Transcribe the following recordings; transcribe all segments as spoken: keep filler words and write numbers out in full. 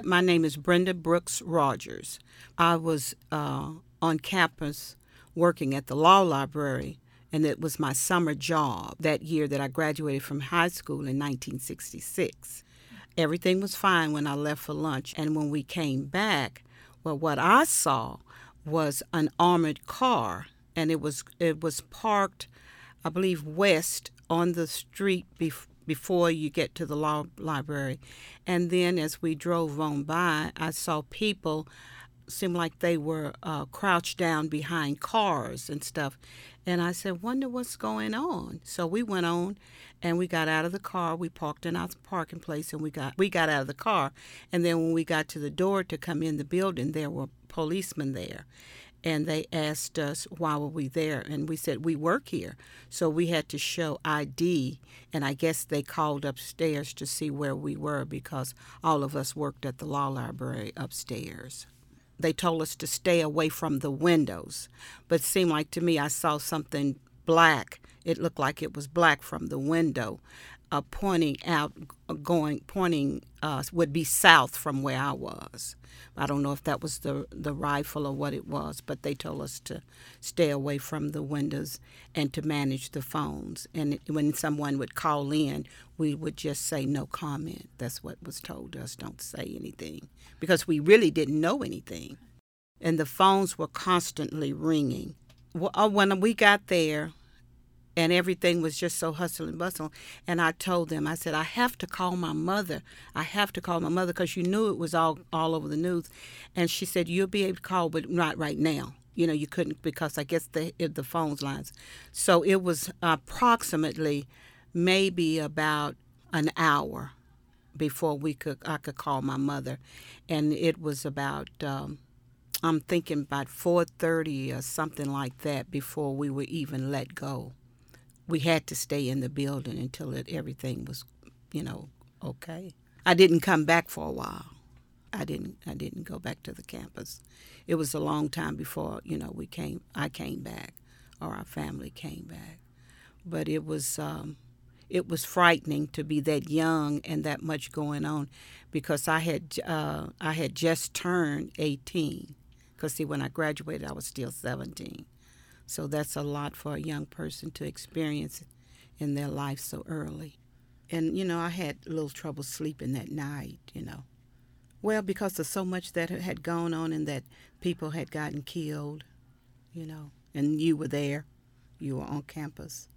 My name is Brenda Brooks Rogers. I was uh, on campus working at the law library, and it was my summer job that year that I graduated from high school in nineteen sixty-six. Everything was fine when I left for lunch, and when we came back, well, what I saw was an armored car, and it was it was parked, I believe, west on the street bef- before you get to the law library. And then as we drove on by, I saw people seem like they were uh, crouched down behind cars and stuff. And I said, wonder what's going on. So we went on and we got out of the car. We parked in our parking place and we got we got out of the car. And then when we got to the door to come in the building, there were policemen there. And they asked us why were we there, and we said we work here. So we had to show I D, and I guess they called upstairs to see where we were because all of us worked at the law library upstairs. They told us to stay away from the windows, but it seemed like to me I saw something black. It looked like it was black from the window, uh, pointing out, going, pointing uh, would be south from where I was. I don't know if that was the the rifle or what it was, but they told us to stay away from the windows and to manage the phones. And when someone would call in, we would just say no comment. That's what was told us. Don't say anything, because we really didn't know anything. And the phones were constantly ringing. Well, when we got there, and everything was just so hustle and bustle. And I told them, I said, I have to call my mother. I have to call my mother because you knew it was all, all over the news. And she said, you'll be able to call, but not right now. You know, you couldn't because I guess the, the phone's lines. So it was approximately maybe about an hour before we could I could call my mother. And it was about, um, I'm thinking about four thirty or something like that before we were even let go. We had to stay in the building until it, everything was, you know, okay. I didn't come back for a while. I didn't. I didn't go back to the campus. It was a long time before, you know, we came. I came back, or our family came back. But it was, um, it was frightening to be that young and that much going on, because I had, uh, I had just turned eighteen. Because see, when I graduated, I was still seventeen. So that's a lot for a young person to experience in their life so early. And, you know, I had a little trouble sleeping that night, you know. Well, because of so much that had gone on and that people had gotten killed, you know, and you were there. You were on campus.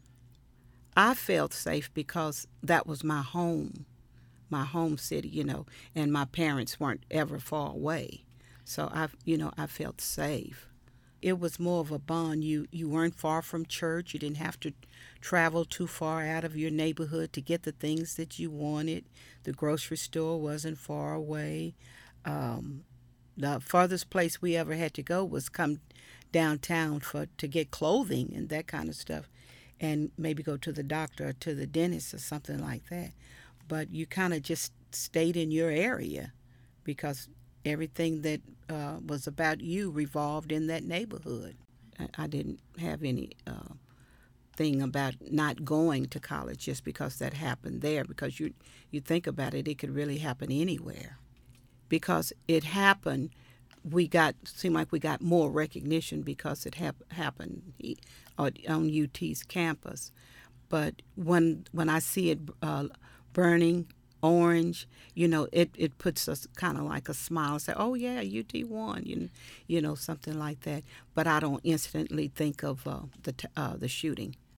I felt safe because that was my home, my home city, you know, and my parents weren't ever far away. So, I, you know, I felt safe. It was more of a bond. You you weren't far from church. You didn't have to travel too far out of your neighborhood to get the things that you wanted. The grocery store wasn't far away. Um, the farthest place we ever had to go was come downtown for to get clothing and that kind of stuff, and maybe go to the doctor or to the dentist or something like that. But you kind of just stayed in your area because everything that uh, was about you revolved in that neighborhood. I, I didn't have any uh, thing about not going to college just because that happened there, because you you think about it, it could really happen anywhere. Because it happened, we got, seemed like we got more recognition because it hap- happened on U T's campus. But when when I see it uh, burning orange, you know, it, it puts us kind of like a smile, say, oh yeah, U T won, you, you know, something like that. But I don't instantly think of uh, the t- uh, the shooting.